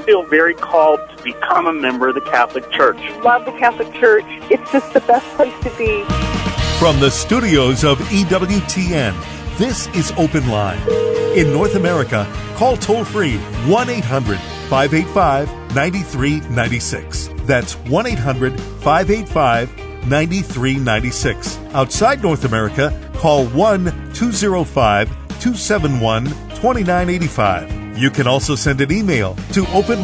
feel very called to become a member of the Catholic Church. Love the Catholic Church. It's just the best place to be. From the studios of EWTN, this is Open Line. In North America, call toll-free 1-800-585-9396. That's 1-800-585-9396. Outside North America, call 1-205-271-2985. You can also send an email to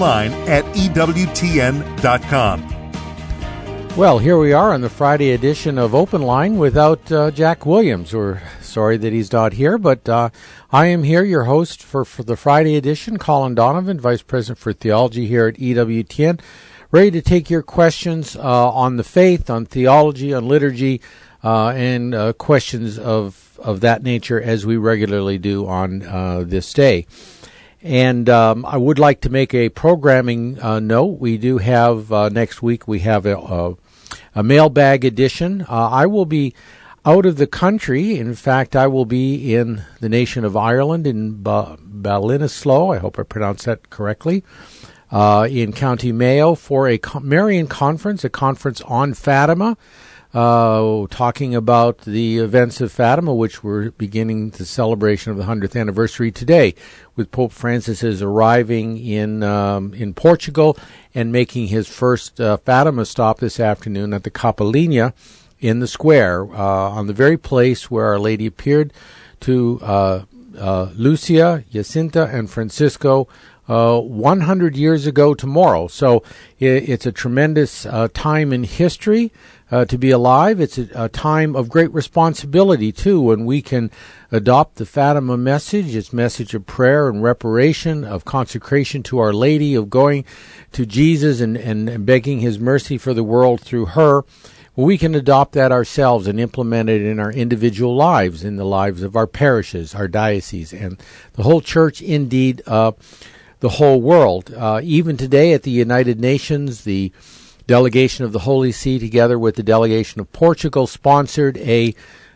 openline@ewtn.com. Well, here we are on the Friday edition of Open Line without Jack Williams. We're sorry that he's not here, but I am here, your host for the Friday edition, Colin Donovan, Vice President for Theology here at EWTN, ready to take your questions on the faith, on theology, on liturgy, and questions of that nature as we regularly do on this day. And I would like to make a programming note. We do have, next week, we have a mailbag edition. I will be out of the country. In fact, I will be in the nation of Ireland, in Ballinasloe, I hope I pronounced that correctly, in County Mayo for a Marian conference, a conference on Fatima, talking about the events of Fatima, which we're beginning the celebration of the 100th anniversary today, with Pope Francis is arriving in Portugal and making his first Fatima stop this afternoon at the Capeliña in the square, on the very place where Our Lady appeared to Lucia, Jacinta, and Francisco 100 years ago tomorrow. So it's a tremendous time in history to be alive. It's a time of great responsibility, too, when we can adopt the Fatima message, its message of prayer and reparation, of consecration to Our Lady, of going to Jesus and begging his mercy for the world through her. Well, we can adopt that ourselves and implement it in our individual lives, in the lives of our parishes, our dioceses, and the whole church, indeed, the whole world. Even today at the United Nations, the delegation of the Holy See, together with the delegation of Portugal, sponsored a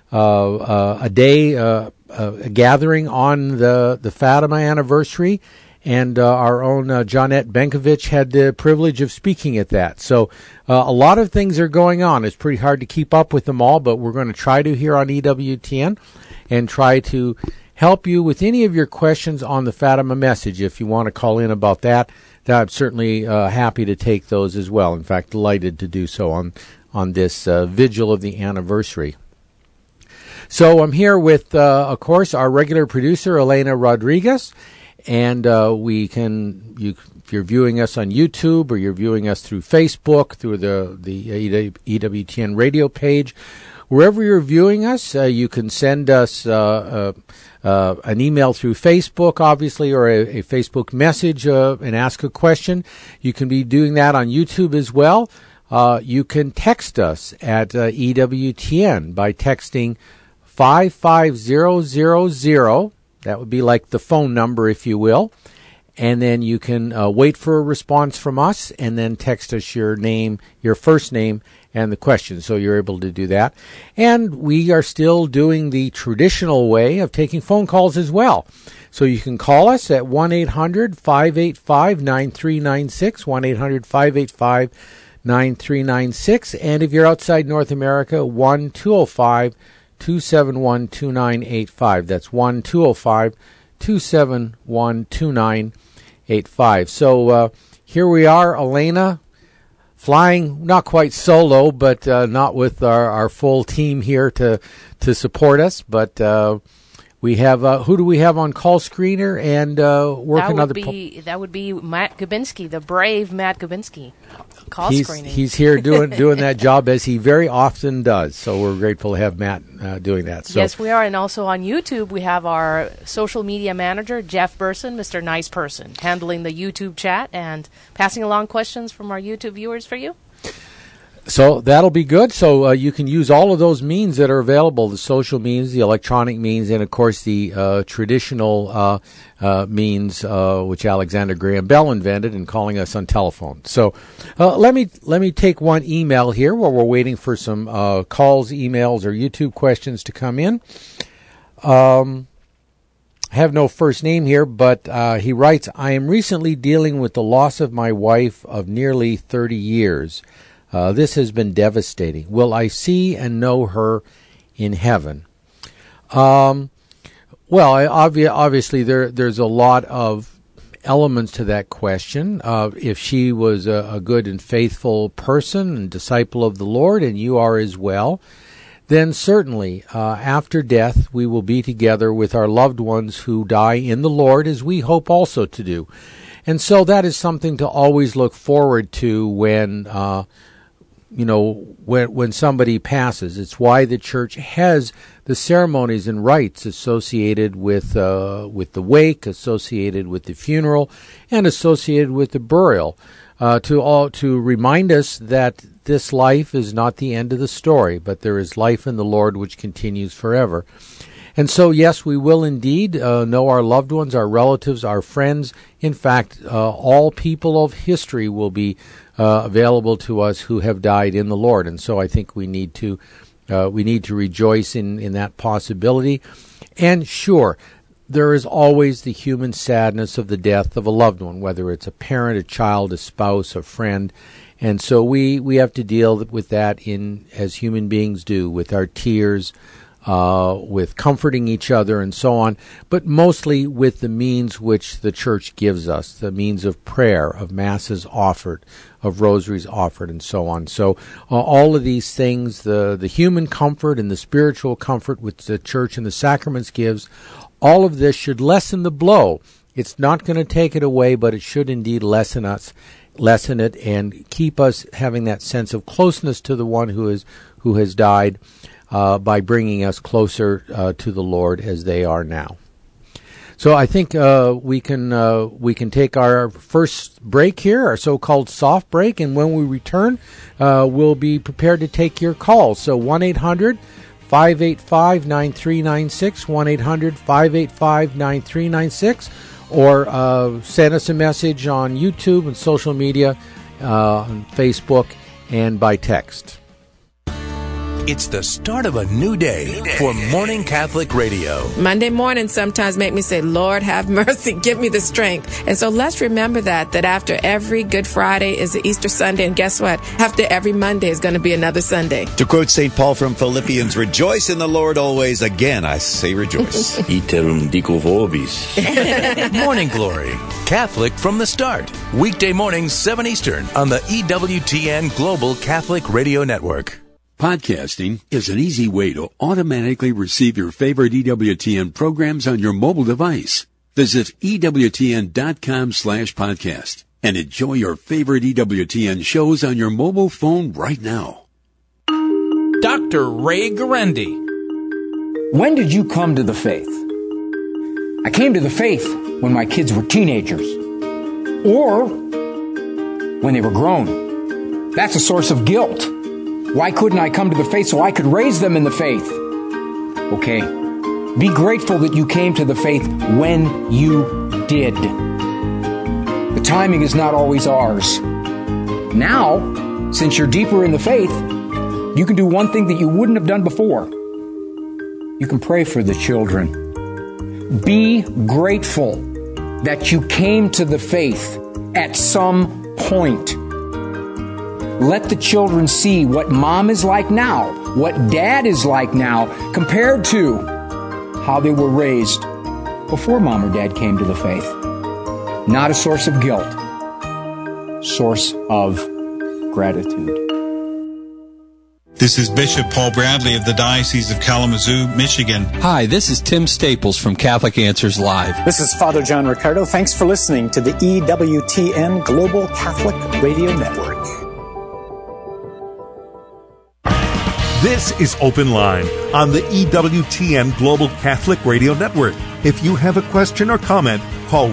gathering on the Fatima anniversary, and our own Jonette Benkovic had the privilege of speaking at that. So a lot of things are going on. It's pretty hard to keep up with them all, but we're going to try to here on EWTN and try to help you with any of your questions on the Fatima message. If you want to call in about that, I'm certainly happy to take those as well. In fact, delighted to do so on this vigil of the anniversary. So I'm here with, of course, our regular producer, Elena Rodriguez, and if you're viewing us on YouTube or you're viewing us through Facebook, through the EWTN radio page, wherever you're viewing us, you can send us an email through Facebook, obviously, or a Facebook message and ask a question. You can be doing that on YouTube as well. You can text us at EWTN by texting 55000. That would be like the phone number, if you will. And then you can wait for a response from us and then text us your name, your first name, and the question. So you're able to do that. And we are still doing the traditional way of taking phone calls as well. So you can call us at 1-800-585-9396, 1-800-585-9396. And if you're outside North America, 1-205-271-2985. That's 1-205-271-2985. So here we are, Elena, flying not quite solo, but not with our full team here to support us. But we have who do we have on call screener and working on the? That would be Matt Gubinski, the brave Matt Gubinski. Call screening. He's here doing that job as he very often does. So we're grateful to have Matt doing that. So. Yes, we are. And also on YouTube, we have our social media manager, Jeff Burson, Mr. Nice Person, handling the YouTube chat and passing along questions from our YouTube viewers for you. So that'll be good. So you can use all of those means that are available, the social means, the electronic means, and, of course, the traditional means, which Alexander Graham Bell invented, in calling us on telephone. So let me take one email here while we're waiting for some calls, emails, or YouTube questions to come in. I have no first name here, but he writes, I am recently dealing with the loss of my wife of nearly 30 years. This has been devastating. Will I see and know her in heaven? Well, obviously there's a lot of elements to that question. If she was a good and faithful person and disciple of the Lord, and you are as well, then certainly after death we will be together with our loved ones who die in the Lord, as we hope also to do. And so that is something to always look forward to when when somebody passes. It's why the church has the ceremonies and rites associated with the wake, associated with the funeral, and associated with the burial, to remind us that this life is not the end of the story, but there is life in the Lord which continues forever. And so, yes, we will indeed know our loved ones, our relatives, our friends. In fact, all people of history will be available to us who have died in the Lord. And so I think we need to rejoice in that possibility. And sure, there is always the human sadness of the death of a loved one, whether it's a parent, a child, a spouse, a friend. And so we have to deal with that as human beings do, with our tears, with comforting each other and so on, but mostly with the means which the church gives us, the means of prayer, of masses offered, of rosaries offered, and so on. So all of these things, the human comfort and the spiritual comfort which the church and the sacraments gives, all of this should lessen the blow. It's not going to take it away, but it should indeed lessen it, and keep us having that sense of closeness to the one who has died, by bringing us closer to the Lord as they are now. So I think we can take our first break here, our so-called soft break, and when we return, we'll be prepared to take your calls. So 1-800-585-9396, 1-800-585-9396, or send us a message on YouTube and social media, on Facebook, and by text. It's the start of a new day for Morning Catholic Radio. Monday mornings sometimes make me say, Lord, have mercy, give me the strength. And so let's remember that after every Good Friday is the Easter Sunday. And guess what? After every Monday is going to be another Sunday. To quote St. Paul from Philippians, rejoice in the Lord always. Again, I say rejoice. Iterum dico vobis. Morning Glory, Catholic from the start. Weekday mornings, 7 Eastern on the EWTN Global Catholic Radio Network. Podcasting is an easy way to automatically receive your favorite EWTN programs on your mobile device. Visit EWTN.com/podcast and enjoy your favorite EWTN shows on your mobile phone right now. Dr. Ray Guarendi. When did you come to the faith? I came to the faith when my kids were teenagers, or when they were grown. That's a source of guilt. Why couldn't I come to the faith so I could raise them in the faith? Okay, be grateful that you came to the faith when you did. The timing is not always ours. Now, since you're deeper in the faith, you can do one thing that you wouldn't have done before. You can pray for the children. Be grateful that you came to the faith at some point. Let the children see what mom is like now, what dad is like now, compared to how they were raised before mom or dad came to the faith. Not a source of guilt, source of gratitude. This is Bishop Paul Bradley of the Diocese of Kalamazoo, Michigan. Hi, this is Tim Staples from Catholic Answers Live. This is Father John Riccardo. Thanks for listening to the EWTN Global Catholic Radio Network. This is Open Line on the EWTN Global Catholic Radio Network. If you have a question or comment, call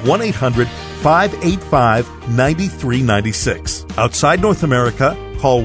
1-800-585-9396. Outside North America, call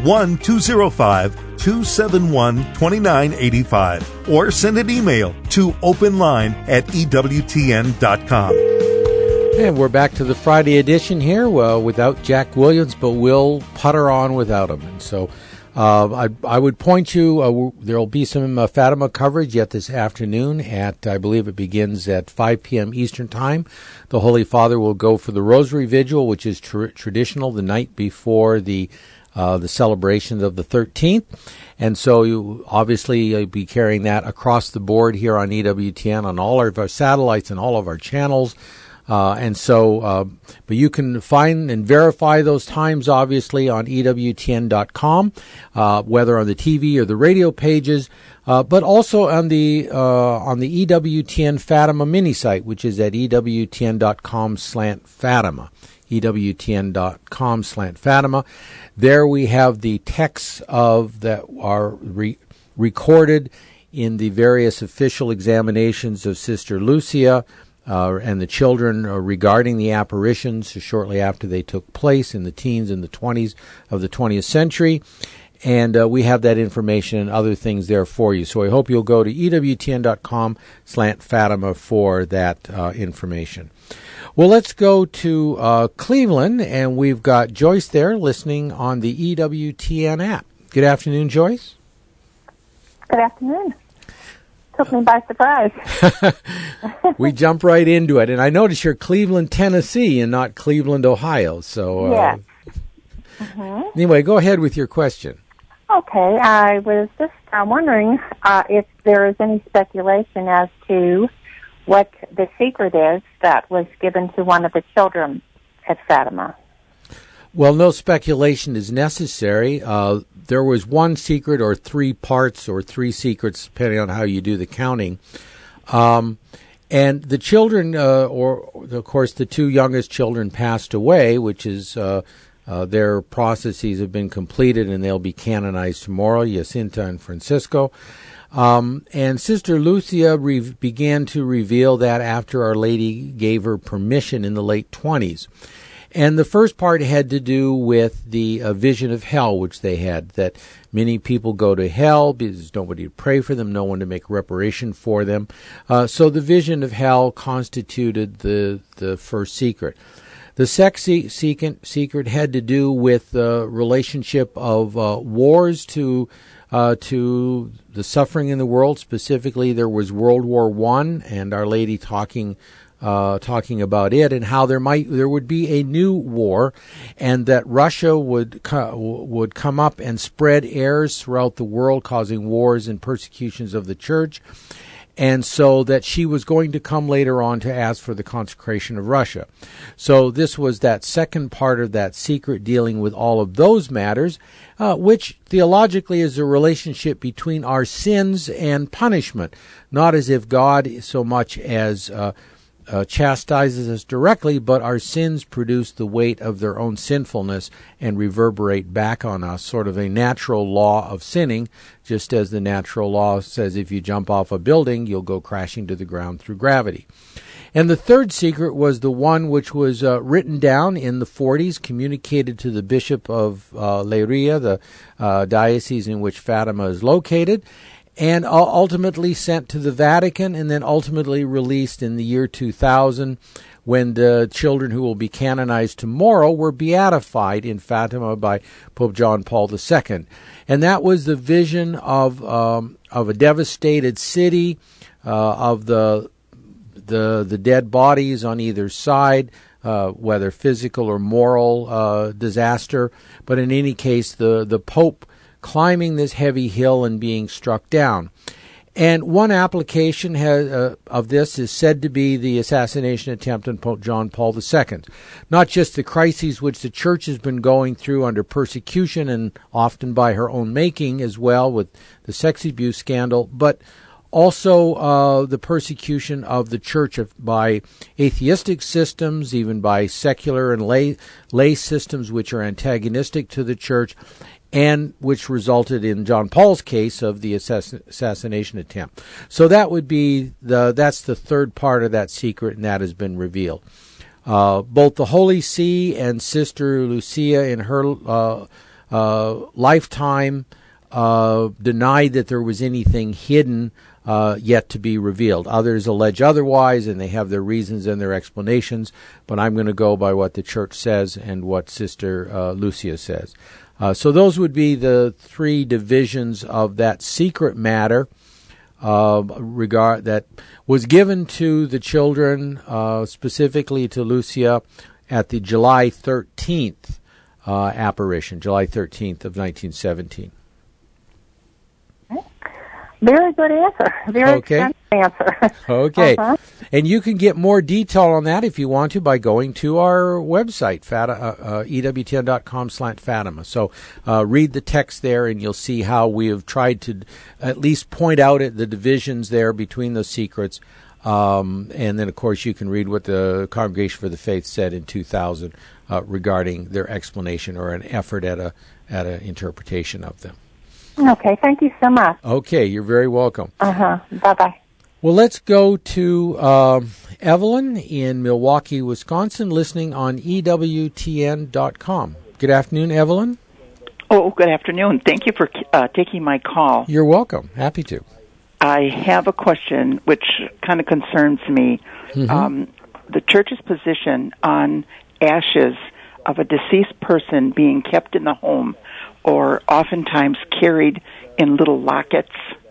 1-205-271-2985 or send an email to openline@ewtn.com. And we're back to the Friday edition here, well, without Jack Williams, but we'll putter on without him. And so I would point you, there will be some Fatima coverage yet this afternoon at, I believe it begins at 5 p.m. Eastern Time. The Holy Father will go for the Rosary Vigil, which is traditional the night before the celebrations of the 13th. And so you obviously be carrying that across the board here on EWTN, on all of our satellites and all of our channels. But you can find and verify those times, obviously, on EWTN.com, whether on the TV or the radio pages, but also on the EWTN Fatima mini site, which is at EWTN.com/Fatima. EWTN.com/Fatima. There we have the texts that are recorded in the various official examinations of Sister Lucia and the children regarding the apparitions shortly after they took place in the teens and the 20s of the 20th century. And we have that information and other things there for you. So I hope you'll go to EWTN.com/Fatima for that information. Well, let's go to Cleveland, and we've got Joyce there listening on the EWTN app. Good afternoon, Joyce. Good afternoon. Took me by surprise. We jump right into it, and I notice you're Cleveland, Tennessee, and not Cleveland, Ohio. So, yes. Anyway, go ahead with your question. Okay, I was just wondering if there is any speculation as to what the secret is that was given to one of the children at Fatima. Well, no speculation is necessary. There was one secret or three parts or three secrets, depending on how you do the counting. And the children, or of course the two youngest children passed away, which is their processes have been completed and they'll be canonized tomorrow, Jacinta and Francisco. And Sister Lucia began to reveal that after Our Lady gave her permission in the late 20s. And the first part had to do with the vision of hell, which they had, that many people go to hell because there's nobody to pray for them, no one to make reparation for them. So the vision of hell constituted the first secret. The second secret had to do with the relationship of wars to the suffering in the world. Specifically, there was World War I, and Our Lady talking about it and how there would be a new war, and that Russia would come up and spread errors throughout the world, causing wars and persecutions of the church. And so that she was going to come later on to ask for the consecration of Russia. So this was that second part of that secret, dealing with all of those matters, which theologically is a relationship between our sins and punishment, not as if God so much as chastises us directly, but our sins produce the weight of their own sinfulness and reverberate back on us, sort of a natural law of sinning, just as the natural law says if you jump off a building, you'll go crashing to the ground through gravity. And the third secret was the one which was written down in the 40s, communicated to the Bishop of Leiria, the diocese in which Fatima is located, and ultimately sent to the Vatican, and then ultimately released in the year 2000, when the children who will be canonized tomorrow were beatified in Fatima by Pope John Paul II. And that was the vision of a devastated city, of the dead bodies on either side, whether physical or moral disaster. But in any case, the Pope climbing this heavy hill and being struck down. And one application of this is said to be the assassination attempt on Pope John Paul II. Not just the crises which the Church has been going through under persecution and often by her own making as well, with the sex abuse scandal, but also the persecution of the Church by atheistic systems, even by secular and lay systems which are antagonistic to the Church, and which resulted in John Paul's case of the assassination attempt. So that would be that's the third part of that secret, and that has been revealed. Both the Holy See and Sister Lucia in her lifetime denied that there was anything hidden yet to be revealed. Others allege otherwise, and they have their reasons and their explanations, but I'm going to go by what the church says and what Sister Lucia says. So those would be the three divisions of that secret matter that was given to the children, specifically to Lucia, at the July 13th apparition, July 13th of 1917. Very good answer. Very extensive answer. Okay. And you can get more detail on that if you want to by going to our website, EWTN.com/Fatima. So read the text there, and you'll see how we have tried to at least point out the divisions there between those secrets. And then, of course, you can read what the Congregation for the Faith said in 2000 regarding their explanation or an effort at an interpretation of them. Okay, thank you so much. Okay, you're very welcome. Bye-bye. Well, let's go to Evelyn in Milwaukee, Wisconsin, listening on EWTN.com. Good afternoon, Evelyn. Oh, good afternoon. Thank you for taking my call. You're welcome. Happy to. I have a question which kind of concerns me. The church's position on ashes of a deceased person being kept in the home or oftentimes carried in little lockets.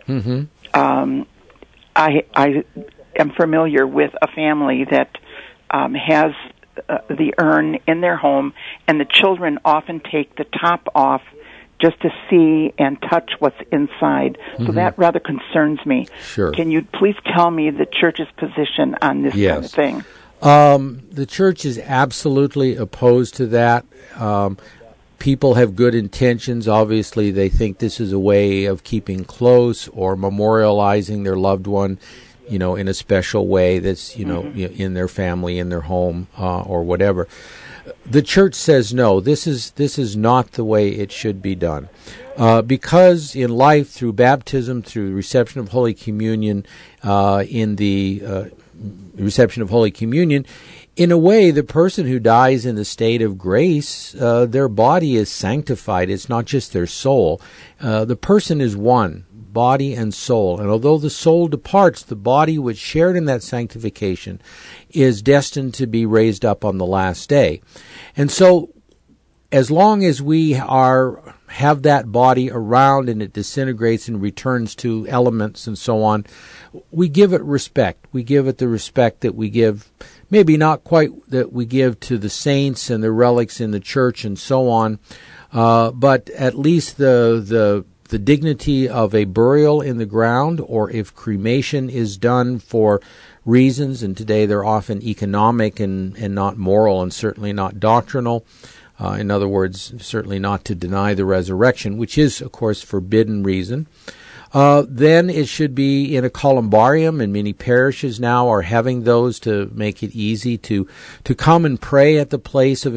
I am familiar with a family that has the urn in their home, and the children often take the top off just to see and touch what's inside. So that rather concerns me. Sure. Can you please tell me the church's position on this kind of thing? The church is absolutely opposed to that. People have good intentions. Obviously, they think this is a way of keeping close or memorializing their loved one, in a special way that's, in their family, in their home, or whatever. The church says no. This is not the way it should be done, because in life, through baptism, through reception of Holy Communion, in the reception of Holy Communion, in a way, the person who dies in the state of grace, their body is sanctified. It's not just their soul. The person is one, body and soul. And although the soul departs, the body which shared in that sanctification is destined to be raised up on the last day. And so, as long as we have that body around and it disintegrates and returns to elements and so on, we give it respect. We give it the respect that we give, maybe not quite that we give to the saints and the relics in the church and so on, but at least the dignity of a burial in the ground, or if cremation is done for reasons, and today they're often economic and not moral and certainly not doctrinal. In other words, certainly not to deny the resurrection, which is, of course, forbidden reason. Then it should be in a columbarium, and many parishes now are having those to make it easy to come and pray at the place of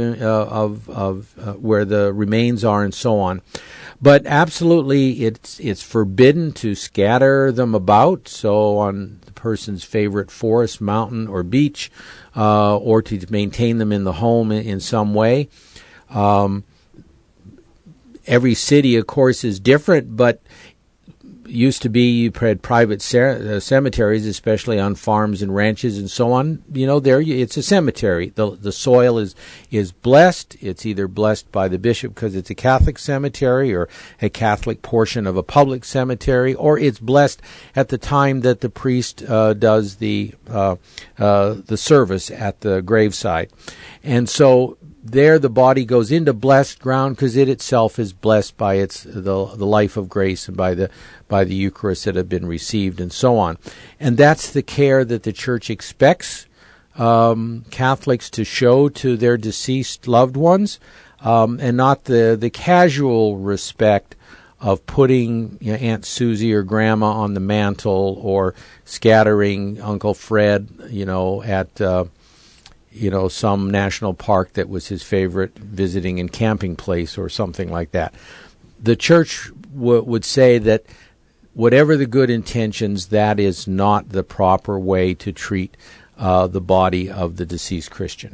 where the remains are and so on. But absolutely, it's forbidden to scatter them about. So on the person's favorite forest, mountain, or beach, or to maintain them in the home in some way. Every city, of course, is different, but used to be you had private cemeteries, especially on farms and ranches and so on. There it's a cemetery. The soil is blessed. It's either blessed by the bishop because it's a Catholic cemetery or a Catholic portion of a public cemetery, or it's blessed at the time that the priest does the service at the graveside. And so there the body goes into blessed ground because it itself is blessed by the life of grace and by the Eucharist that have been received and so on. And that's the care that the Church expects Catholics to show to their deceased loved ones, and not the casual respect of putting Aunt Susie or Grandma on the mantle, or scattering Uncle Fred, at some national park that was his favorite visiting and camping place or something like that. The Church would say that whatever the good intentions, that is not the proper way to treat the body of the deceased Christian.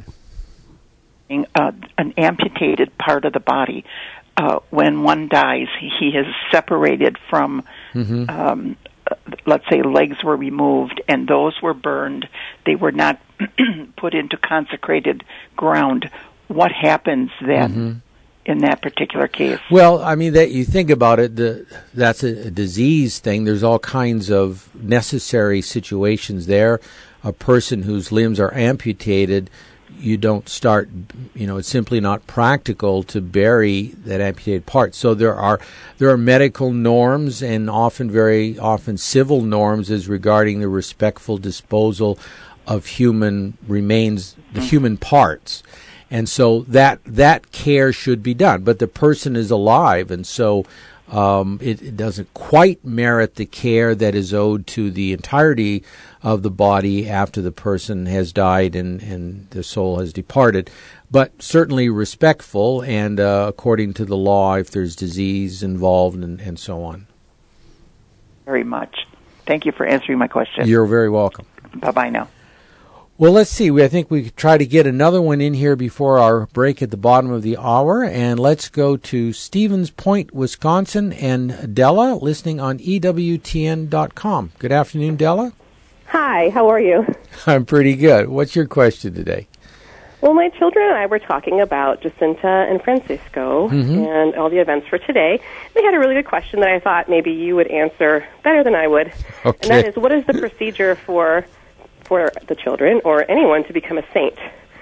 An amputated part of the body, when one dies, he is separated from let's say legs were removed and those were burned, they were not put into consecrated ground, what happens then in that particular case? Well, I mean, that you think about it, that's a disease thing. There's all kinds of necessary situations there. A person whose limbs are amputated, you don't start, it's simply not practical to bury that amputated part. So there are medical norms and very often civil norms as regarding the respectful disposal of human remains, the human parts. And so that care should be done. But the person is alive, and so it doesn't quite merit the care that is owed to the entirety of the body after the person has died and the soul has departed. But certainly respectful and according to the law if there's disease involved and so on. Very much. Thank you for answering my question. You're very welcome. Bye-bye now. Well, let's see. I think we could try to get another one in here before our break at the bottom of the hour. And let's go to Stevens Point, Wisconsin, and Della, listening on EWTN.com. Good afternoon, Della. Hi, how are you? I'm pretty good. What's your question today? Well, my children and I were talking about Jacinta and Francisco and all the events for today. They had a really good question that I thought maybe you would answer better than I would. Okay. And that is, what is the procedure for the children or anyone to become a saint?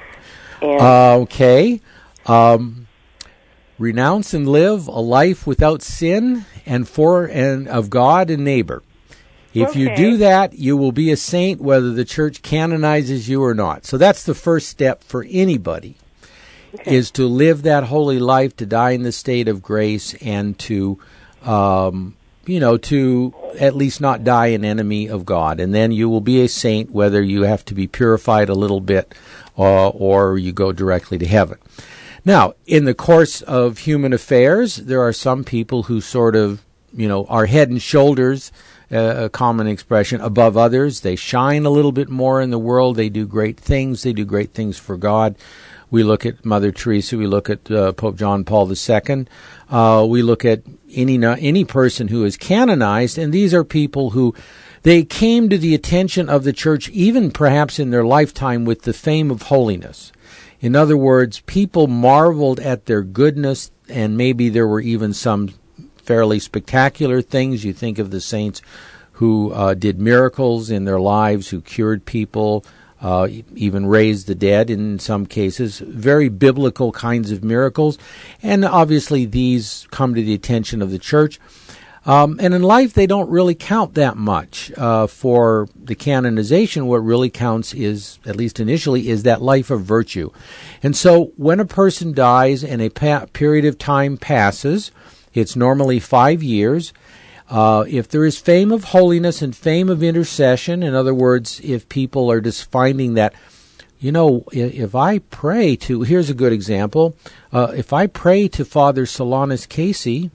Okay. Renounce and live a life without sin and of God and neighbor. If you do that, you will be a saint whether the church canonizes you or not. So that's the first step for anybody, is to live that holy life, to die in the state of grace, and to to at least not die an enemy of God. And then you will be a saint whether you have to be purified a little bit or you go directly to heaven. Now, in the course of human affairs, there are some people who sort of, are head and shoulders, a common expression, above others. They shine a little bit more in the world. They do great things. They do great things for God. We look at Mother Teresa. We look at Pope John Paul II. We look at any person who is canonized, and these are people who they came to the attention of the church, even perhaps in their lifetime, with the fame of holiness. In other words, people marveled at their goodness, and maybe there were even some fairly spectacular things. You think of the saints who did miracles in their lives, who cured people, even raised the dead in some cases, very biblical kinds of miracles. And obviously these come to the attention of the church. And in life they don't really count that much for the canonization. What really counts is, at least initially, is that life of virtue. And so when a person dies and a period of time passes, it's normally 5 years. If there is fame of holiness and fame of intercession, in other words, if people are just finding that, if I pray to, here's a good example, if I pray to Father Solanus Casey,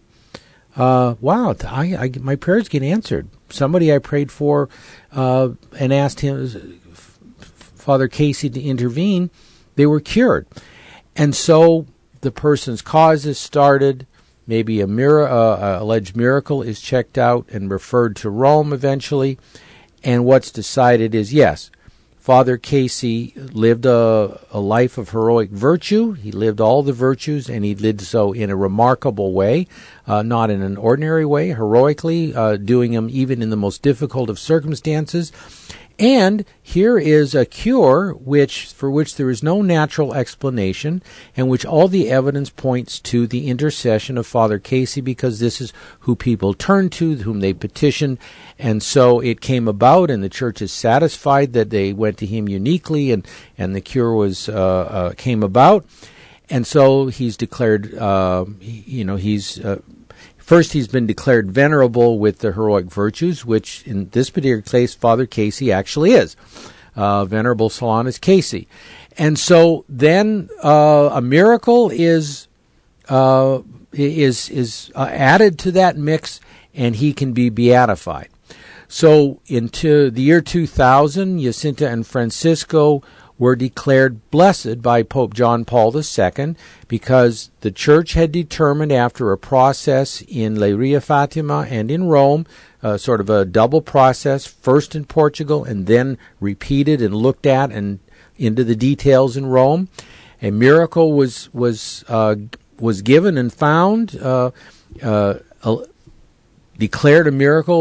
my prayers get answered. Somebody I prayed for and asked him, Father Casey, to intervene, they were cured. And so the person's cause is started. Maybe alleged miracle is checked out and referred to Rome eventually. And what's decided is, yes, Father Casey lived a life of heroic virtue. He lived all the virtues, and he did so in a remarkable way, not in an ordinary way, heroically, doing them even in the most difficult of circumstances. And here is a cure for which there is no natural explanation, and which all the evidence points to the intercession of Father Casey, because this is who people turn to, whom they petition. And so it came about, and the church is satisfied that they went to him uniquely, and the cure came about. And so he's declared, first, he's been declared venerable with the heroic virtues, which in this particular case, Father Casey actually is, Venerable Solanus Casey. And so then a miracle is added to that mix, and he can be beatified. So into the year 2000, Jacinta and Francisco were declared blessed by Pope John Paul II, because the church had determined, after a process in Leiria Fatima and in Rome, sort of a double process, first in Portugal and then repeated and looked at and into the details in Rome. A miracle was given and found, declared a miracle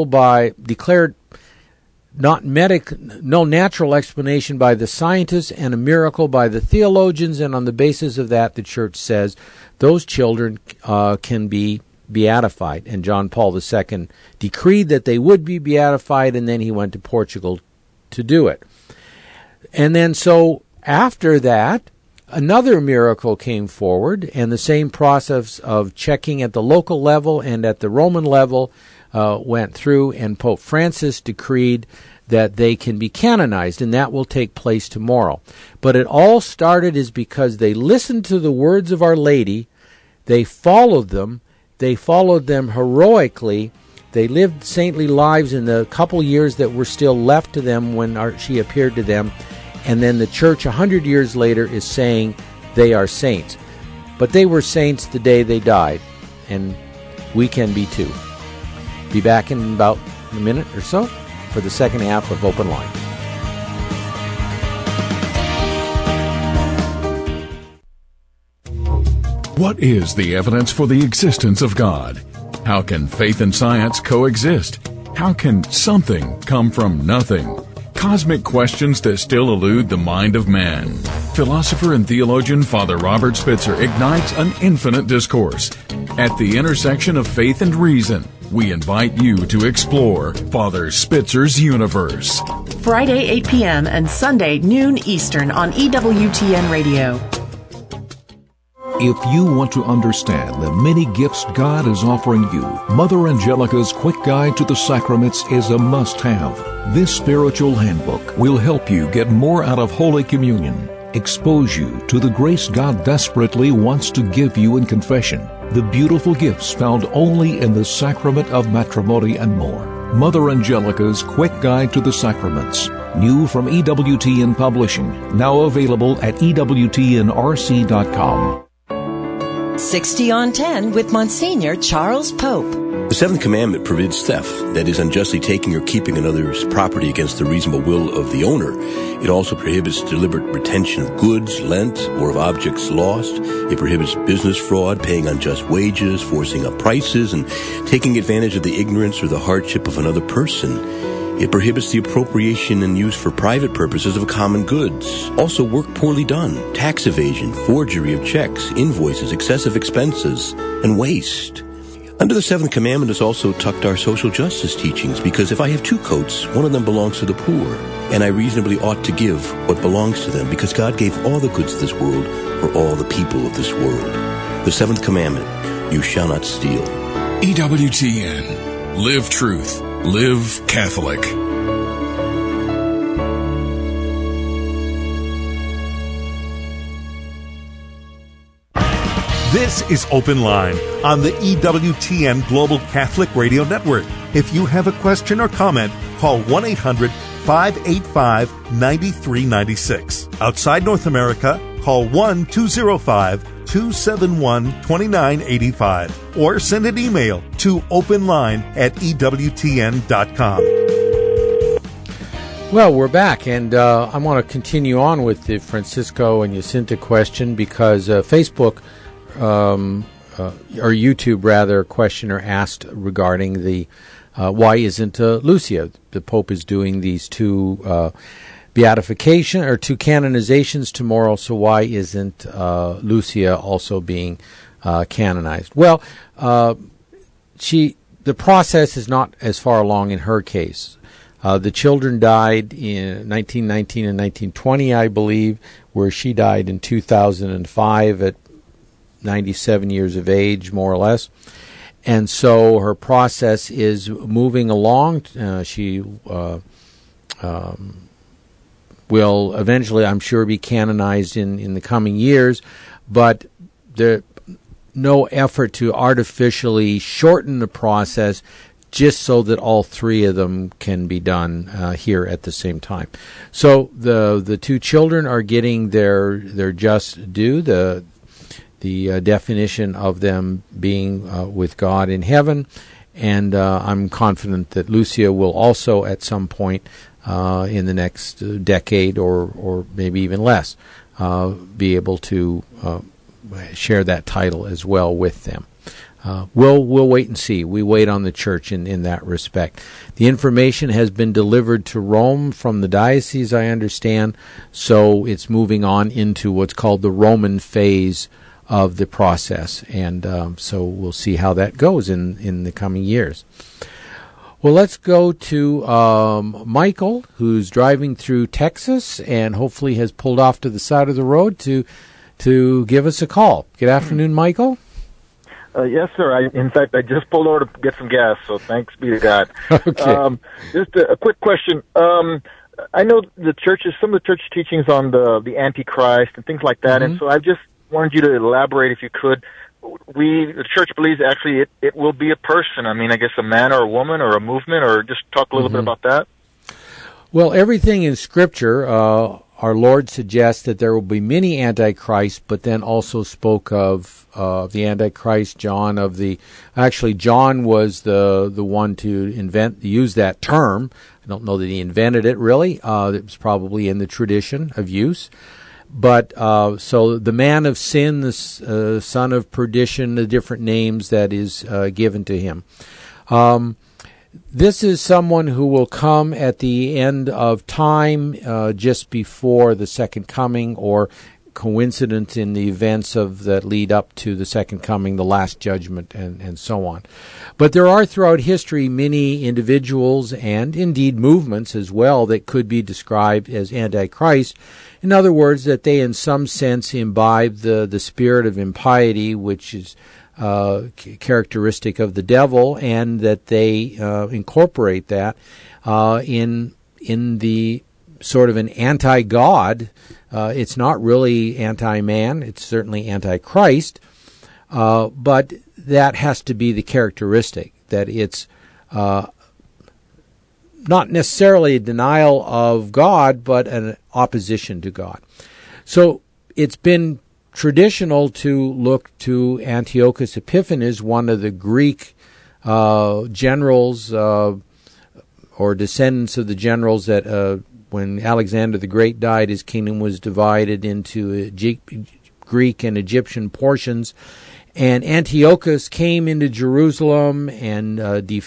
no natural explanation by the scientists, and a miracle by the theologians, and on the basis of that, the Church says those children can be beatified. And John Paul II decreed that they would be beatified, and then he went to Portugal to do it. And then so after that, another miracle came forward, and the same process of checking at the local level and at the Roman level went through, and Pope Francis decreed that they can be canonized, and that will take place tomorrow. But it all started is because they listened to the words of Our Lady, they followed them heroically, they lived saintly lives in the couple years that were still left to them when she appeared to them, and then the Church 100 years later is saying they are saints. But they were saints the day they died, and we can be too. Be back in about a minute or so for the second half of Open Line. What is the evidence for the existence of God? How can faith and science coexist? How can something come from nothing? Cosmic questions that still elude the mind of man. Philosopher and theologian Father Robert Spitzer ignites an infinite discourse. At the intersection of faith and reason, we invite you to explore Father Spitzer's universe. Friday, 8 p.m. and Sunday, noon Eastern on EWTN Radio. If you want to understand the many gifts God is offering you, Mother Angelica's Quick Guide to the Sacraments is a must-have. This spiritual handbook will help you get more out of Holy Communion, expose you to the grace God desperately wants to give you in confession, the beautiful gifts found only in the sacrament of matrimony, and more. Mother Angelica's Quick Guide to the Sacraments. New from EWTN Publishing. Now available at EWTNRC.com. 60 on 10 with Monsignor Charles Pope. The seventh commandment forbids theft, that is, unjustly taking or keeping another's property against the reasonable will of the owner. It also prohibits deliberate retention of goods lent or of objects lost. It prohibits business fraud, paying unjust wages, forcing up prices, and taking advantage of the ignorance or the hardship of another person. It prohibits the appropriation and use for private purposes of common goods. Also, work poorly done, tax evasion, forgery of checks, invoices, excessive expenses, and waste. Under the seventh commandment is also tucked our social justice teachings, because if I have two coats, one of them belongs to the poor, and I reasonably ought to give what belongs to them, because God gave all the goods of this world for all the people of this world. The seventh commandment, you shall not steal. EWTN. Live truth. Live Catholic. This is Open Line on the EWTN Global Catholic Radio Network. If you have a question or comment, call 1-800-585-9396. Outside North America, call 1-205-271-2985 or send an email to openline@ewtn.com. Well, we're back, and I want to continue on with the Francisco and Jacinta question, because Facebook, or YouTube rather, questioner asked regarding the why isn't Lucia? The Pope is doing these two beatification or two canonizations tomorrow, so why isn't Lucia also being canonized? Well, the process is not as far along in her case. The children died in 1919 and 1920, I believe, where she died in 2005 at 97 years of age, more or less. And so her process is moving along. She will eventually, I'm sure, be canonized in the coming years, but there's no effort to artificially shorten the process just so that all three of them can be done here at the same time. So the two children are getting their just due, the definition of them being with God in heaven, And I'm confident that Lucia will also at some point in the next decade or maybe even less be able to share that title as well with them. We'll wait and see. We wait on the church in that respect. The information has been delivered to Rome from the diocese, I understand, so it's moving on into what's called the Roman phase of the process, and so we'll see how that goes in the coming years. Well, let's go to Michael, who's driving through Texas and hopefully has pulled off to the side of the road to give us a call. Good afternoon, Michael. Yes, sir. In fact, I just pulled over to get some gas, so thanks be to God. Okay. Just a quick question. I know some of the church teachings on the Antichrist and things like that, and so I just wanted you to elaborate, if you could. The church believes actually it will be a person. I mean, I guess a man or a woman or a movement, or just talk a little bit about that. Well, everything in Scripture, our Lord suggests that there will be many antichrists, but then also spoke of the Antichrist. John was the one to use that term. I don't know that he invented it really. It was probably in the tradition of use. But so the man of sin, the son of perdition, the different names that is given to him. This is someone who will come at the end of time, just before the second coming, or coincident in the events that lead up to the second coming, the last judgment, and so on. But there are throughout history many individuals and indeed movements as well that could be described as Antichrist. In other words, that they in some sense imbibe the spirit of impiety, which is characteristic of the devil, and that they incorporate that in the sort of an anti-God. It's not really anti-man, it's certainly anti-Christ, but that has to be the characteristic, that it's not necessarily a denial of God, but an opposition to God. So it's been traditional to look to Antiochus Epiphanes, one of the Greek generals or descendants of the generals that when Alexander the Great died, his kingdom was divided into Greek and Egyptian portions. And Antiochus came into Jerusalem and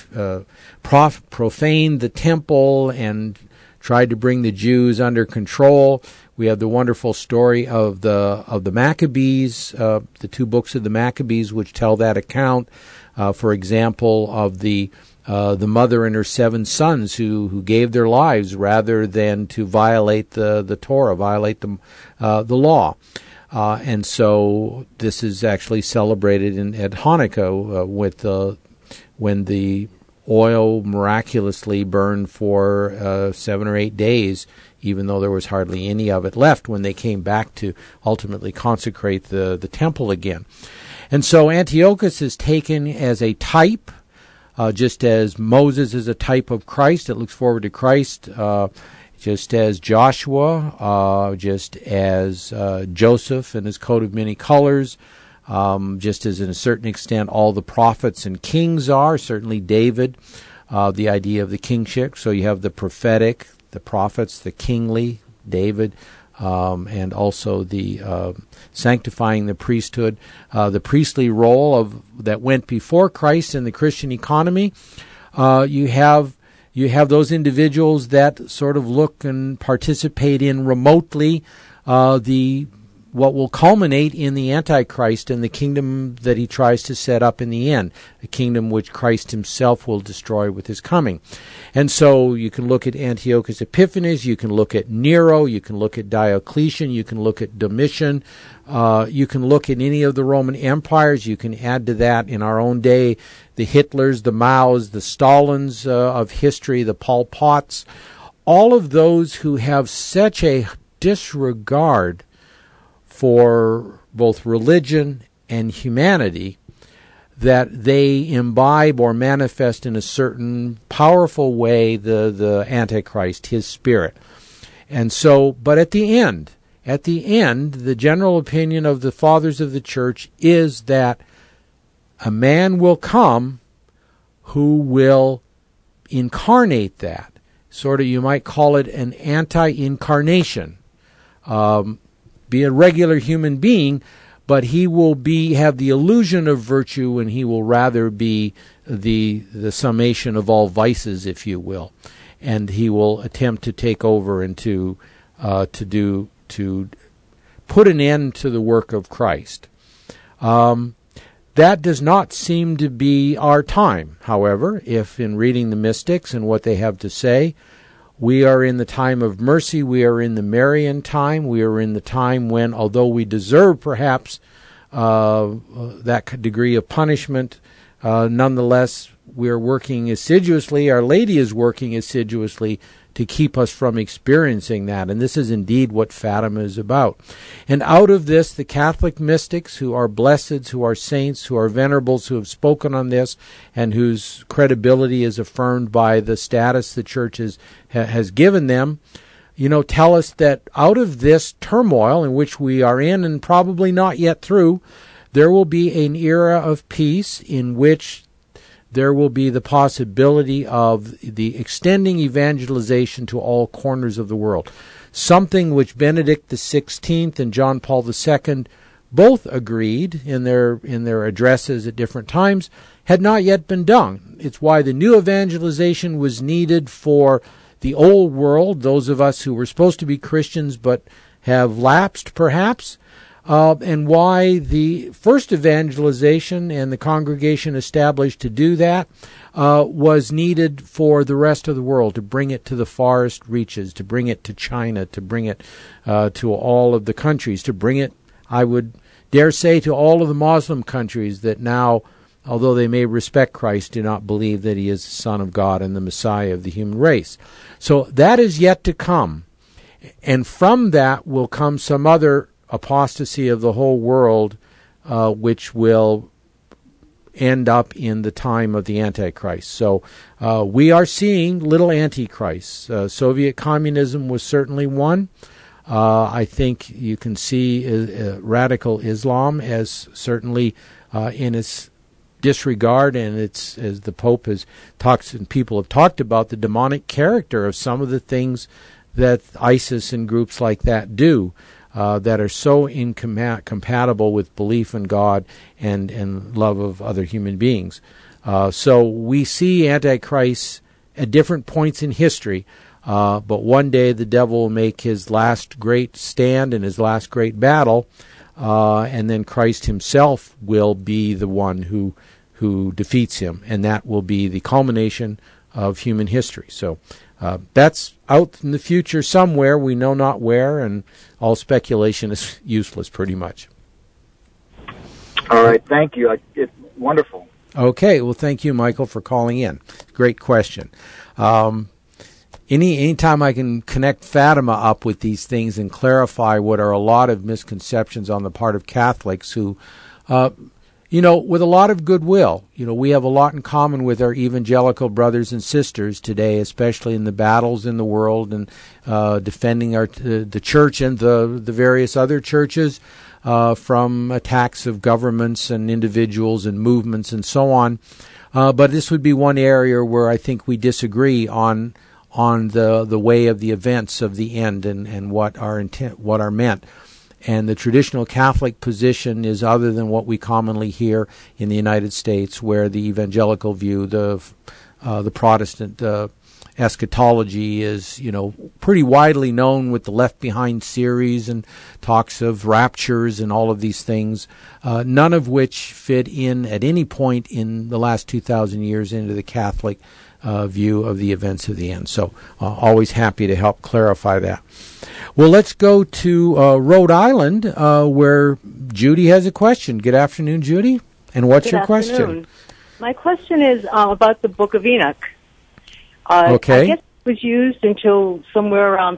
profaned the temple and tried to bring the Jews under control. We have the wonderful story of the Maccabees, the two books of the Maccabees, which tell that account. For example, of the mother and her 7 sons who gave their lives rather than to violate the Torah, violate the law. And so this is actually celebrated at Hanukkah when the oil miraculously burned for 7 or 8 days, even though there was hardly any of it left when they came back to ultimately consecrate the temple again. And so Antiochus is taken as a type, just as Moses is a type of Christ that looks forward to Christ, just as Joshua, just as Joseph and his coat of many colors, just as in a certain extent all the prophets and kings are, certainly David, the idea of the kingship. So you have the prophetic, the prophets, the kingly, David, and also the sanctifying the priesthood, the priestly role that went before Christ in the Christian economy. You have those individuals that sort of look and participate in remotely what will culminate in the Antichrist and the kingdom that he tries to set up in the end, a kingdom which Christ himself will destroy with his coming. And so you can look at Antiochus Epiphanes, you can look at Nero, you can look at Diocletian, you can look at Domitian, you can look at any of the Roman empires. You can add to that in our own day the Hitlers, the Maos, the Stalins of history, the Pol Pots, all of those who have such a disregard for both religion and humanity that they imbibe or manifest in a certain powerful way the Antichrist, his spirit. And so, but at the end, the general opinion of the fathers of the church is that a man will come who will incarnate that. Sort of, you might call it an anti-incarnation. Be a regular human being, but he will have the illusion of virtue, and he will rather be the summation of all vices, if you will. And he will attempt to take over and to put an end to the work of Christ. That does not seem to be our time, however, if in reading the mystics and what they have to say, we are in the time of mercy, we are in the Marian time, we are in the time when, although we deserve perhaps that degree of punishment, nonetheless, we're working assiduously, Our Lady is working assiduously to keep us from experiencing that. And this is indeed what Fatima is about. And out of this, the Catholic mystics, who are blesseds, who are saints, who are venerables, who have spoken on this, and whose credibility is affirmed by the status the Church has given them, tell us that out of this turmoil in which we are in, and probably not yet through, there will be an era of peace in which there will be the possibility of the extending evangelization to all corners of the world. Something which Benedict XVI and John Paul II both agreed in their addresses at different times had not yet been done. It's why the new evangelization was needed for the old world, those of us who were supposed to be Christians but have lapsed perhaps, and why the first evangelization and the congregation established to do that was needed for the rest of the world, to bring it to the farthest reaches, to bring it to China, to bring it to all of the countries, to bring it, I would dare say, to all of the Muslim countries that now, although they may respect Christ, do not believe that he is the Son of God and the Messiah of the human race. So that is yet to come. And from that will come some other apostasy of the whole world, which will end up in the time of the Antichrist. So we are seeing little Antichrists. Soviet communism was certainly one. I think you can see radical Islam as certainly in its disregard, and it's, as the Pope has talked and people have talked about, the demonic character of some of the things that ISIS and groups like that do. That are so incompatible with belief in God and love of other human beings. So we see Antichrist at different points in history, but one day the devil will make his last great stand and his last great battle, and then Christ himself will be the one who defeats him, and that will be the culmination of human history. So that's out in the future somewhere, we know not where, and all speculation is useless pretty much. All right, thank you. It's wonderful. Okay, well, thank you, Michael, for calling in. Great question. Anytime I can connect Fatima up with these things and clarify what are a lot of misconceptions on the part of Catholics who, with a lot of goodwill. We have a lot in common with our evangelical brothers and sisters today, especially in the battles in the world and defending the church and the various other churches from attacks of governments and individuals and movements and so on. But this would be one area where I think we disagree on the way of the events of the end and what are meant. And the traditional Catholic position is other than what we commonly hear in the United States, where the evangelical view, the Protestant eschatology is, pretty widely known with the Left Behind series and talks of raptures and all of these things, none of which fit in at any point in the last 2,000 years into the Catholic view of the events of the end. So always happy to help clarify that. Well, let's go to Rhode Island, where Judy has a question. Good afternoon, Judy. And what's your question? My question is about the Book of Enoch. Okay. I guess it was used until somewhere around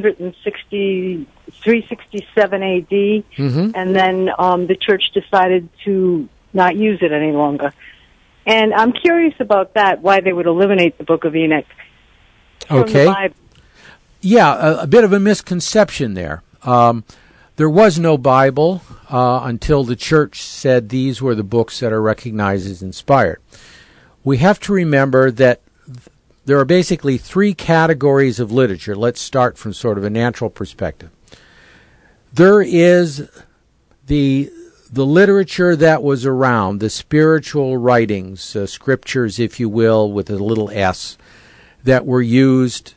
367 A.D., and then the church decided to not use it any longer. And I'm curious about that, why they would eliminate the Book of Enoch from the Bible. Yeah, a bit of a misconception there. There was no Bible until the church said these were the books that are recognized as inspired. we have to remember that there are basically three categories of literature. Let's start from sort of a natural perspective. There is the literature that was around, the spiritual writings, scriptures, if you will, with a little s, that were used,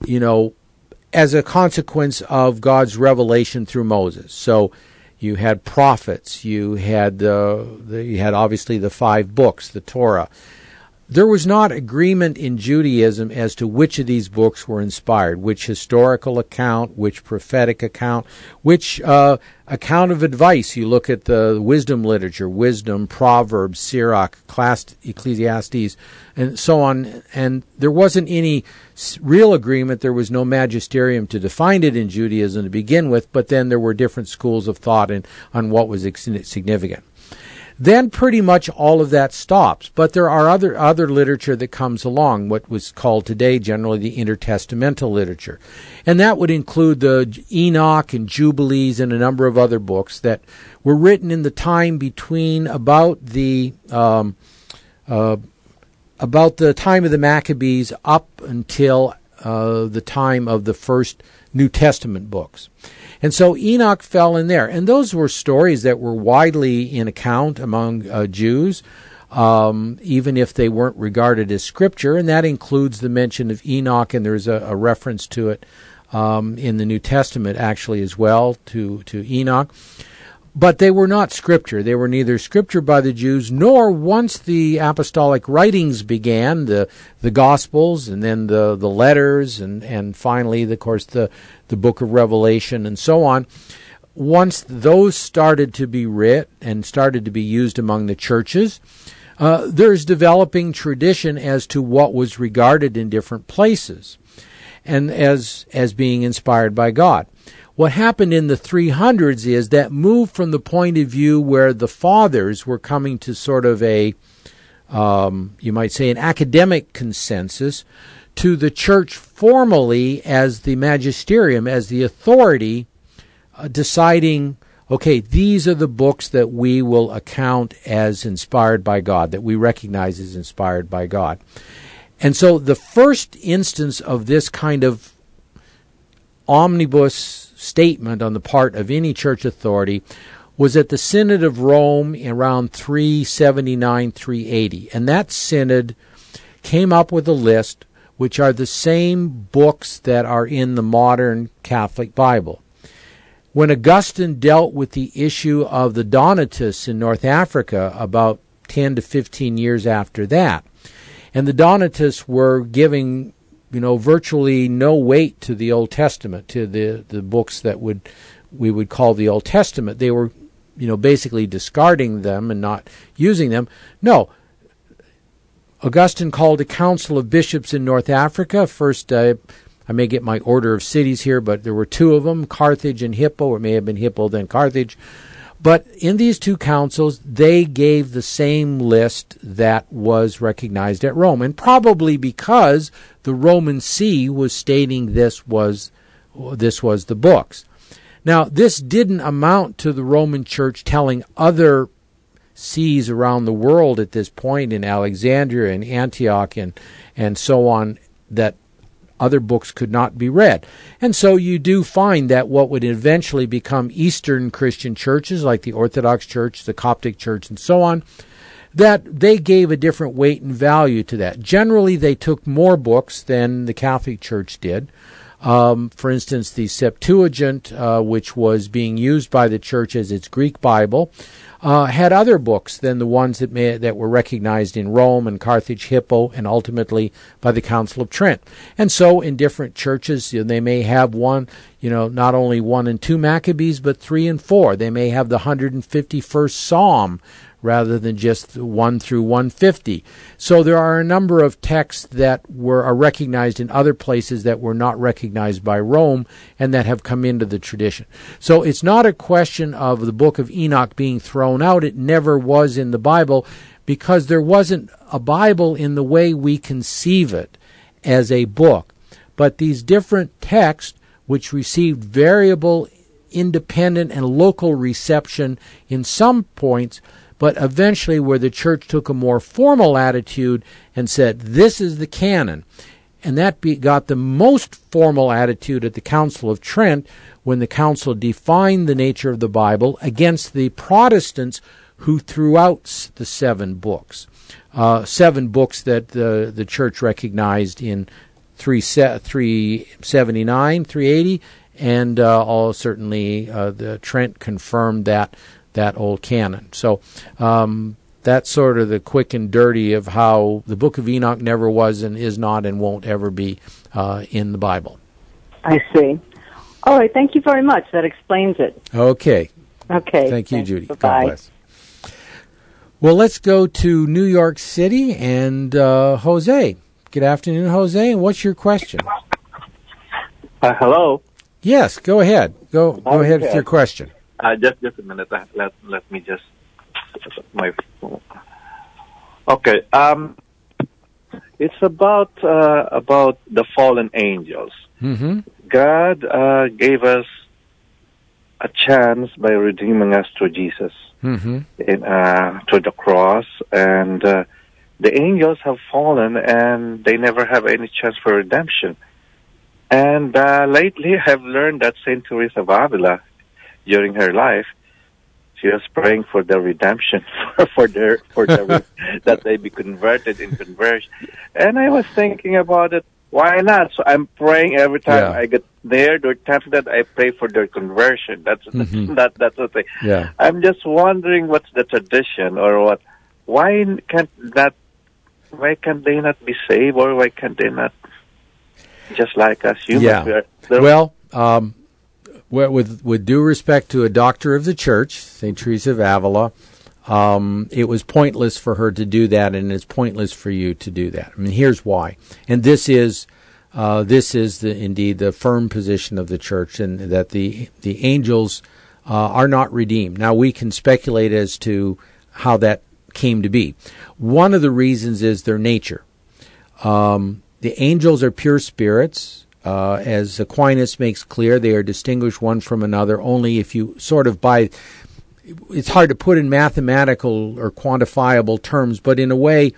as a consequence of God's revelation through Moses. So you had prophets, you had obviously the 5 books, the Torah. There was not agreement in Judaism as to which of these books were inspired, which historical account, which prophetic account, which account of advice. You look at the wisdom literature, Wisdom, Proverbs, Sirach, Ecclesiastes, and so on. And there wasn't any real agreement. There was no magisterium to define it in Judaism to begin with, but then there were different schools of thought on what was significant. Then pretty much all of that stops. But there are other literature that comes along, what was called today generally the intertestamental literature. And that would include the Enoch and Jubilees and a number of other books that were written in the time between about the time of the Maccabees up until the time of the first New Testament books. And so Enoch fell in there. And those were stories that were widely in account among Jews, even if they weren't regarded as scripture. And that includes the mention of Enoch, and there's a reference to it in the New Testament actually as well, to Enoch. But they were not scripture. They were neither scripture by the Jews, nor once the apostolic writings began, the Gospels, and then the letters, and finally, of course, the book of Revelation, and so on. Once those started to be writ and started to be used among the churches, there's developing tradition as to what was regarded in different places, and as being inspired by God. What happened in the 300s is that moved from the point of view where the fathers were coming to sort of a, you might say, an academic consensus, to the church formally as the magisterium, as the authority, deciding, okay, these are the books that we will account as inspired by God, that we recognize as inspired by God. And so the first instance of this kind of omnibus statement on the part of any church authority was at the Synod of Rome around 379-380. And that synod came up with a list which are the same books that are in the modern Catholic Bible. When Augustine dealt with the issue of the Donatists in North Africa about 10 to 15 years after that, and the Donatists were giving virtually no weight to the Old Testament, to the books that we would call the Old Testament. They were, basically discarding them and not using them. No. Augustine called a council of bishops in North Africa. First, I may get my order of cities here, but there were 2 of them, Carthage and Hippo, or it may have been Hippo, then Carthage. But in these 2 councils, they gave the same list that was recognized at Rome, and probably because the Roman See was stating this was the books. Now, this didn't amount to the Roman Church telling other sees around the world at this point, in Alexandria and Antioch and so on, that other books could not be read. And so you do find that what would eventually become Eastern Christian churches, like the Orthodox Church, the Coptic Church, and so on, that they gave a different weight and value to that. Generally, they took more books than the Catholic Church did. For instance, the Septuagint, which was being used by the Church as its Greek Bible, had other books than the ones that were recognized in Rome and Carthage, Hippo, and ultimately by the Council of Trent. And so in different churches, they may have one, not only 1 and 2 Maccabees, but 3 and 4. They may have the 151st Psalm rather than just 1 through 150. So there are a number of texts that are recognized in other places that were not recognized by Rome and that have come into the tradition. So it's not a question of the book of Enoch being thrown out. It never was in the Bible because there wasn't a Bible in the way we conceive it as a book. But these different texts, which received variable, independent, and local reception in some points, but eventually where the church took a more formal attitude and said, this is the canon. And that got the most formal attitude at the Council of Trent, when the council defined the nature of the Bible against the Protestants who threw out the 7 books. 7 books that the church recognized in 379, 380, and certainly the Trent confirmed that old canon. So that's sort of the quick and dirty of how the Book of Enoch never was and is not and won't ever be in the Bible. I see. All right, thank you very much. That explains it. Okay. Okay. Thank you, Judy. Bye-bye. God bless. Well, let's go to New York City and Jose. Good afternoon, Jose. And what's your question? Hello. Yes, go ahead. Go ahead with your question. Just a minute. Let me just my phone. Okay. It's about the fallen angels. Mm-hmm. God gave us a chance by redeeming us through Jesus, mm-hmm. To the cross, and the angels have fallen, and they never have any chance for redemption. And lately, I've learned that Saint Teresa of Avila, during her life, she was praying for the redemption, that they be converted in conversion. And I was thinking about it. Why not? So I'm praying every time I get near their temple, I pray for their conversion. That's that's the thing. Yeah. I'm just wondering what's the tradition, or what? Why can't they not be saved, or why can't they not just like us humans? Yeah. Well, with due respect to a doctor of the church, St. Teresa of Avila, it was pointless for her to do that, and it's pointless for you to do that. I mean, here's why. And this is indeed the firm position of the church, and that the angels are not redeemed. Now, we can speculate as to how that came to be. One of the reasons is their nature. The angels are pure spirits. As Aquinas makes clear, they are distinguished one from another only if you sort of it's hard to put in mathematical or quantifiable terms, but in a way,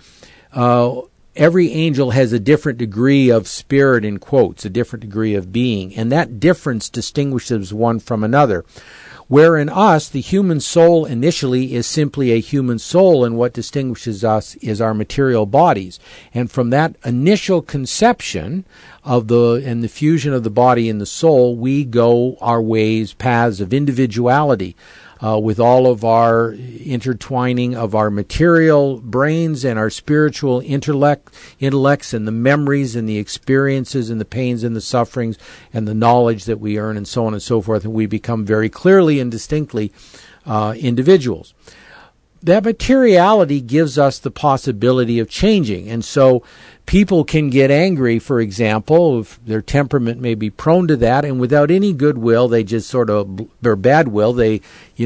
every angel has a different degree of spirit, in quotes, a different degree of being, and that difference distinguishes one from another. Where in us, the human soul initially is simply a human soul, and what distinguishes us is our material bodies. And from that initial conception of the fusion of the body and the soul, we go our ways, paths of individuality, with all of our intertwining of our material brains and our spiritual intellects and the memories and the experiences and the pains and the sufferings and the knowledge that we earn and so on and so forth, and we become very clearly and distinctly individuals. That materiality gives us the possibility of changing, and so people can get angry, for example, if their temperament may be prone to that, and without any goodwill, they just sort of, their bad will, they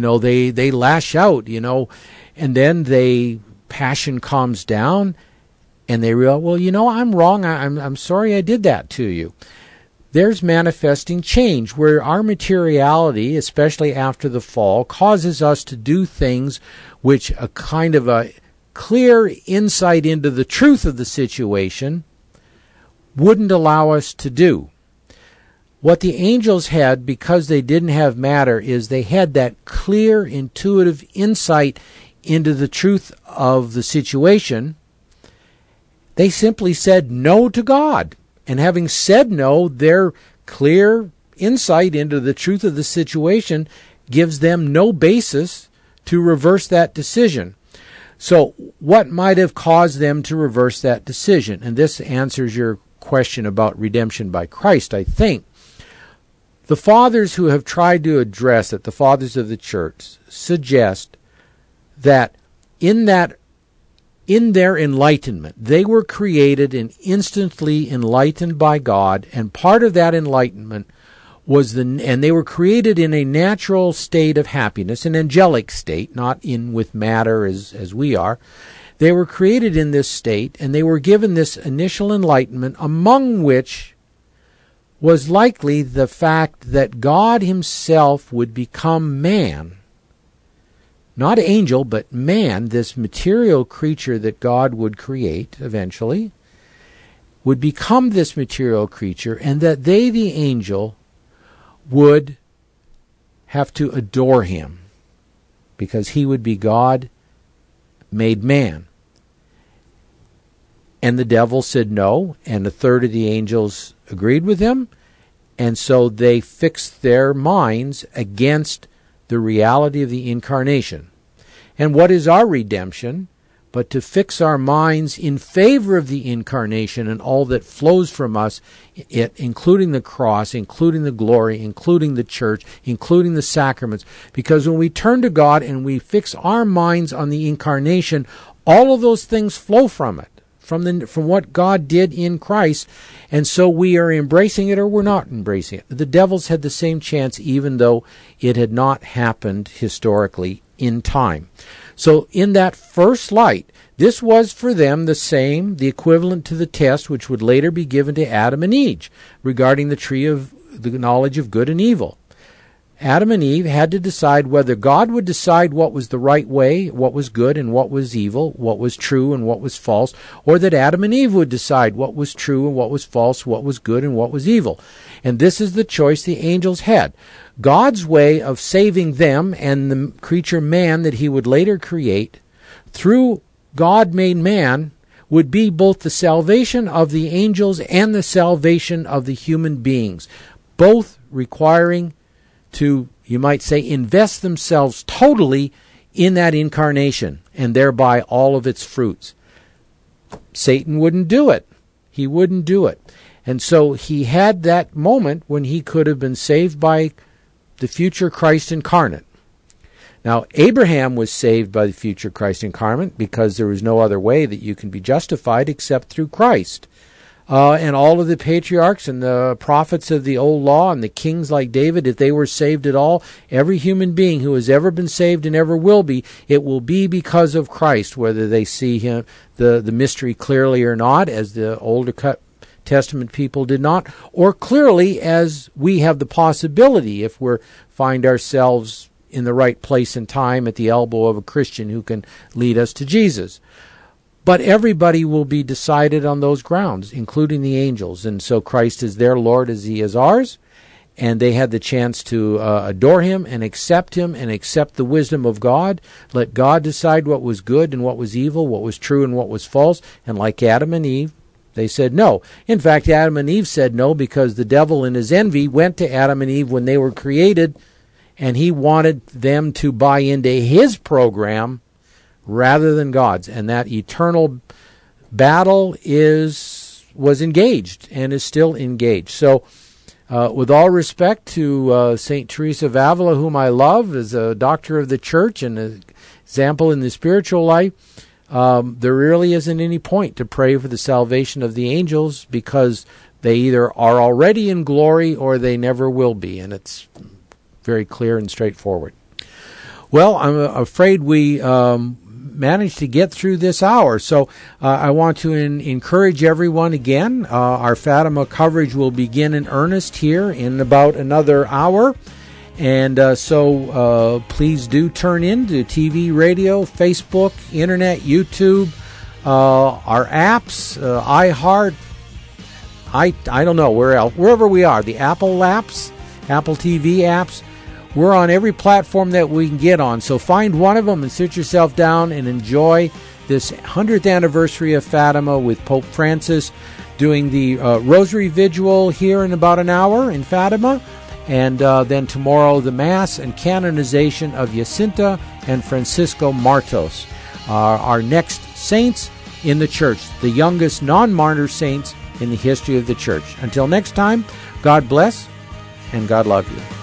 lash out, and then passion calms down, and they realize, well, I'm wrong, I'm sorry I did that to you. There's manifesting change, where our materiality, especially after the fall, causes us to do things which a kind of a clear insight into the truth of the situation wouldn't allow us to do. What the angels had, because they didn't have matter, is they had that clear, intuitive insight into the truth of the situation. They simply said no to God. And having said no, their clear insight into the truth of the situation gives them no basis to reverse that decision. So what might have caused them to reverse that decision? And this answers your question about redemption by Christ, I think. The fathers who have tried to address it, the fathers of the church, suggest that in their enlightenment, they were created and instantly enlightened by God, and part of that enlightenment was and they were created in a natural state of happiness, an angelic state, not with matter as we are. They were created in this state, and they were given this initial enlightenment, among which was likely the fact that God himself would become man, not angel, but man, this material creature that God would create eventually, would become this material creature, and that they, the angel, would have to adore him, because he would be God made man. And the devil said no, and a third of the angels agreed with him, and so they fixed their minds against the reality of the incarnation. And what is our redemption but to fix our minds in favor of the incarnation and all that flows from us, including the cross, including the glory, including the church, including the sacraments? Because when we turn to God and we fix our minds on the incarnation, all of those things flow from it, from what God did in Christ. And so we are embracing it or we're not embracing it. The devils had the same chance, even though it had not happened historically in time. So in that first light, this was for them the equivalent to the test which would later be given to Adam and Eve regarding the tree of the knowledge of good and evil. Adam and Eve had to decide whether God would decide what was the right way, what was good and what was evil, what was true and what was false, or that Adam and Eve would decide what was true and what was false, what was good and what was evil. And this is the choice the angels had. God's way of saving them and the creature man that he would later create through God-made man would be both the salvation of the angels and the salvation of the human beings, both requiring to, you might say, invest themselves totally in that incarnation and thereby all of its fruits. Satan wouldn't do it. He wouldn't do it. And so he had that moment when he could have been saved by the future Christ incarnate. Now, Abraham was saved by the future Christ incarnate because there was no other way that you can be justified except through Christ. And all of the patriarchs and the prophets of the old law and the kings like David, if they were saved at all, every human being who has ever been saved and ever will be, it will be because of Christ, whether they see him, the mystery clearly or not, as the older Testament people did not, or clearly as we have the possibility if we find ourselves in the right place and time at the elbow of a Christian who can lead us to Jesus. But everybody will be decided on those grounds, including the angels. And so Christ is their Lord as he is ours, and they had the chance to adore him and accept the wisdom of God. Let God decide what was good and what was evil, what was true and what was false. And like Adam and Eve, they said no. In fact, Adam and Eve said no because the devil in his envy went to Adam and Eve when they were created, and he wanted them to buy into his program rather than God's. And that eternal battle was engaged and is still engaged. So with all respect to St. Teresa of Avila, whom I love as a doctor of the church and an example in the spiritual life, there really isn't any point to pray for the salvation of the angels because they either are already in glory or they never will be. And it's very clear and straightforward. Well, I'm afraid we managed to get through this hour. So I want to encourage everyone again. Our Fatima coverage will begin in earnest here in about another hour. And so please do turn in to TV, radio, Facebook, Internet, YouTube, our apps, iHeart, I don't know, where else, wherever we are, the Apple apps, Apple TV apps. We're on every platform that we can get on. So find one of them and sit yourself down and enjoy this 100th anniversary of Fatima with Pope Francis doing the Rosary Vigil here in about an hour in Fatima. And then tomorrow, the Mass and canonization of Jacinta and Francisco Martos, our next saints in the Church, the youngest non-martyr saints in the history of the Church. Until next time, God bless and God love you.